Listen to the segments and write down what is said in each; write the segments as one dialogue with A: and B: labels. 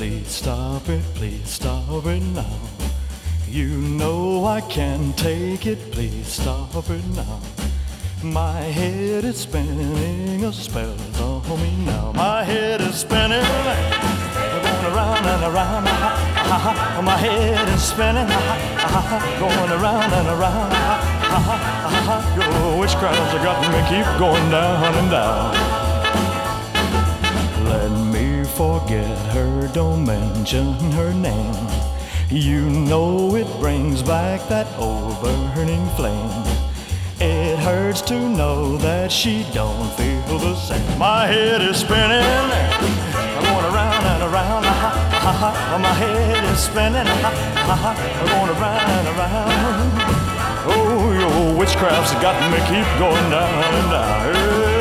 A: please stop it now. You know I can't take it, please stop it now. My head is spinning, a spell on me now. My head is spinning, going around and around. My head is spinning, going around and around. Your witchcraft's got me keep going down and down. Let me forget her, don't mention her name. You know it brings back that old burning flame. It hurts to know that she don't feel the same. My head is spinning, going around and around. My head is spinning, going around and around. Oh, your witchcraft's got me keep going down and down.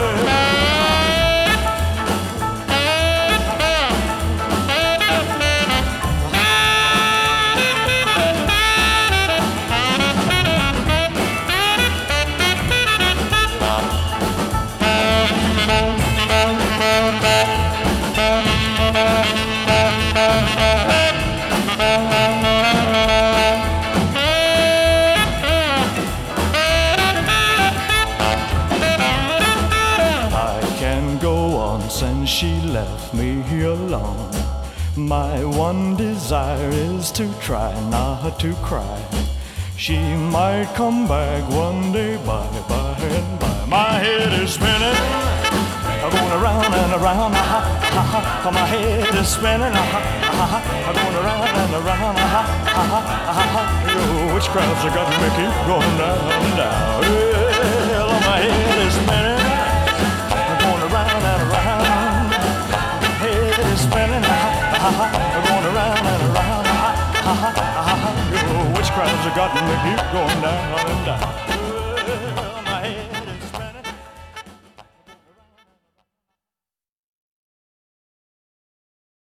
A: Since she left me alone, my one desire is to try not to cry. She might come back one day, by and by. My head is spinning, going around and around. My head is spinning, going around and around. Your witchcraft's got me keep going down and down. Well, my head is spinning, going around and around. Spinning, going around and around. Your witchcraft's got me keep going down and down.